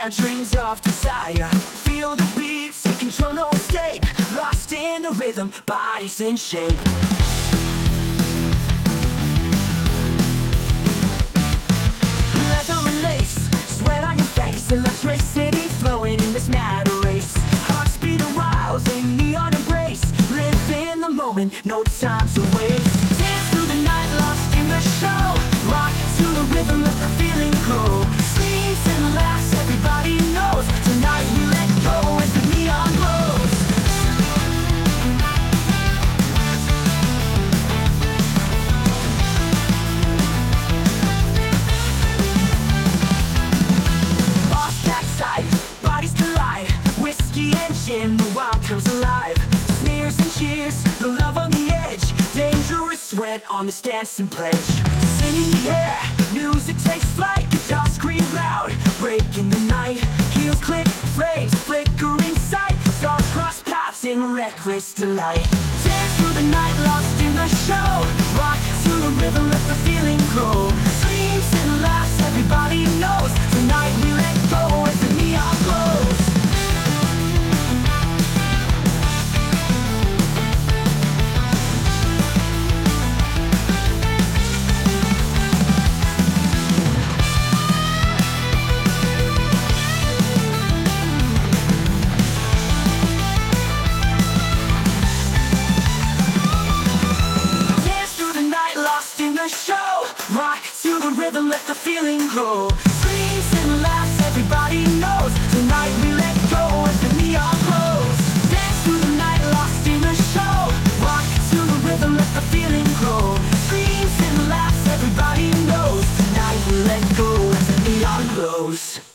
share dreams of desire. Feel the beats, take control, no escape. Lost in the rhythm, bodies in shape. Leather and lace, sweat on your face. Electricity flowing in this mad race. Hearts beating wild, a neon embrace. Live in the moment, no time to waste. Dance through the night, lost in the show. Rock to the rhythm, let the feeling grow. Screams and laughs, everybody knows. Tonight we let go as the neon glows. Lost backside, bodies collide. Whiskey and gin, the wild comes alive. Sneers and cheers, the love on the edge. Dangerous sweat on this dancing pledge. Singing the air, music takes flight. Guitars scream loud, breaking the night. Heels click, frames flickering sight. Stars cross paths in reckless delight. Dance through the night, lost in the show. Rock to the rhythm, let the feeling grow. Screams and laughs, everybody knows. Tonight we let go as the neon glows. Show, rock to the rhythm, let the feeling grow. Screams and laughs, everybody knows. Tonight we let go as the neon glows. Dance through the night, lost in the show. Rock to the rhythm, let the feeling grow. Screams and laughs, everybody knows. Tonight we let go as the neon glows.